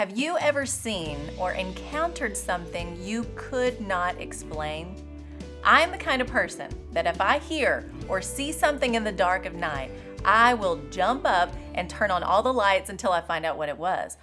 Have you ever seen or encountered something you could not explain? I'm the kind of person that if I hear or see something in the dark of night, I will jump up and turn on all the lights until I find out what it was.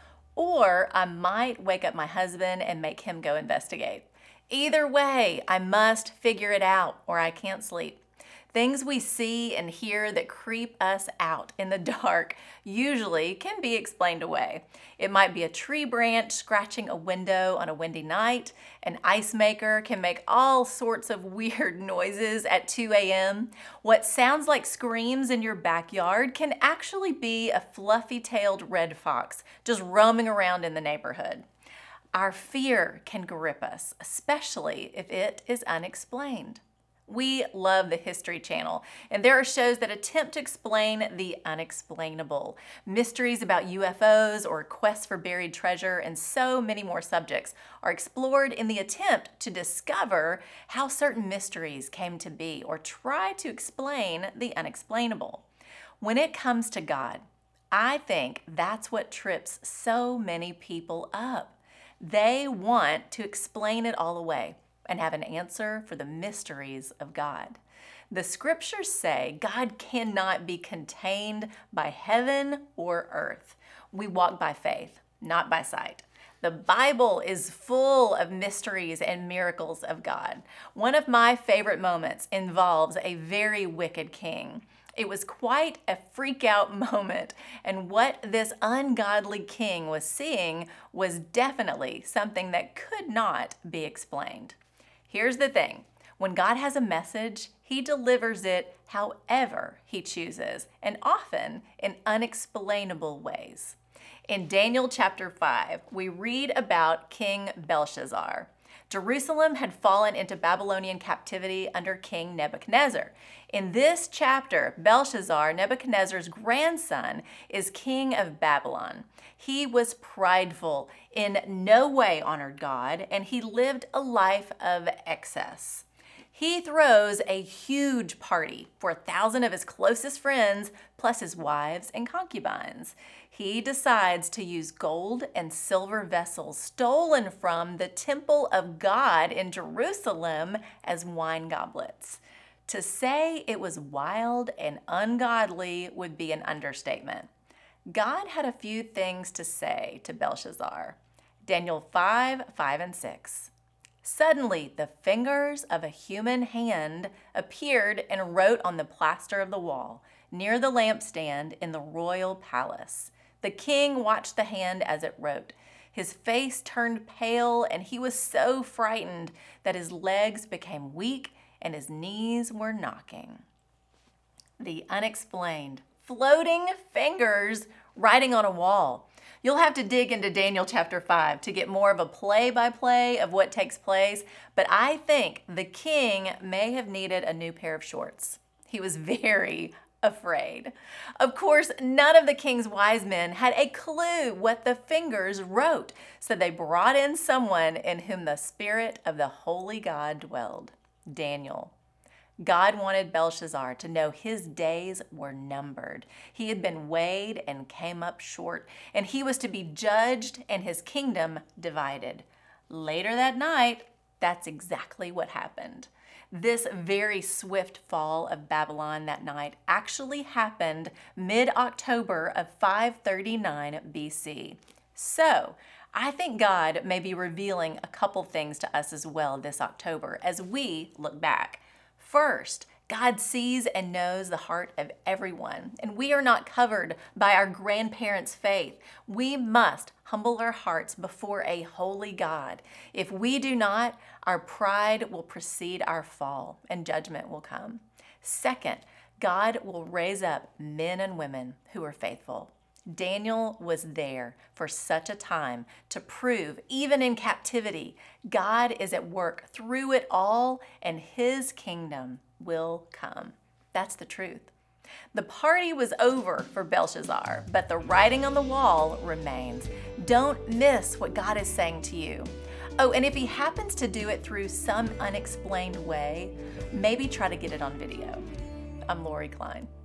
Or I might wake up my husband and make him go investigate. Either way, I must figure it out or I can't sleep. Things we see and hear that creep us out in the dark usually can be explained away. It might be a tree branch scratching a window on a windy night. An ice maker can make all sorts of weird noises at 2 a.m. What sounds like screams in your backyard can actually be a fluffy-tailed red fox just roaming around in the neighborhood. Our fear can grip us, especially if it is unexplained. We love the History Channel, and there are shows that attempt to explain the unexplainable. Mysteries about UFOs or quests for buried treasure and so many more subjects are explored in the attempt to discover how certain mysteries came to be or try to explain the unexplainable. When it comes to God, I think that's what trips so many people up. They want to explain it all away and have an answer for the mysteries of God. The scriptures say God cannot be contained by heaven or earth. We walk by faith, not by sight. The Bible is full of mysteries and miracles of God. One of my favorite moments involves a very wicked king. It was quite a freak out moment, and what this ungodly king was seeing was definitely something that could not be explained. Here's the thing. When God has a message, He delivers it however He chooses, and often in unexplainable ways. In Daniel chapter 5, we read about King Belshazzar. Jerusalem had fallen into Babylonian captivity under King Nebuchadnezzar. In this chapter, Belshazzar, Nebuchadnezzar's grandson, is king of Babylon. He was prideful, in no way honored God, and he lived a life of excess. He throws a huge party for 1,000 of his closest friends, plus his wives and concubines. He decides to use gold and silver vessels stolen from the temple of God in Jerusalem as wine goblets. To say it was wild and ungodly would be an understatement. God had a few things to say to Belshazzar. Daniel 5:5-6. Suddenly, the fingers of a human hand appeared and wrote on the plaster of the wall near the lampstand in the royal palace. The king watched the hand as it wrote. His face turned pale, and he was so frightened that his legs became weak and his knees were knocking. The unexplained, floating fingers writing on a wall. You'll have to dig into Daniel chapter 5 to get more of a play-by-play of what takes place, but I think the king may have needed a new pair of shorts. He was very afraid. Of course, none of the king's wise men had a clue what the fingers wrote, so they brought in someone in whom the spirit of the holy God dwelled, Daniel. God wanted Belshazzar to know his days were numbered. He had been weighed and came up short, and he was to be judged and his kingdom divided. Later that night, that's exactly what happened. This very swift fall of Babylon that night actually happened mid-October of 539 BC. So, I think God may be revealing a couple things to us as well this October as we look back. First, God sees and knows the heart of everyone, and we are not covered by our grandparents' faith. We must humble our hearts before a holy God. If we do not, our pride will precede our fall, and judgment will come. Second, God will raise up men and women who are faithful. Daniel was there for such a time to prove, even in captivity, God is at work through it all and his kingdom will come. That's the truth. The party was over for Belshazzar, but the writing on the wall remains. Don't miss what God is saying to you. Oh, and if he happens to do it through some unexplained way, maybe try to get it on video. I'm Lori Klein.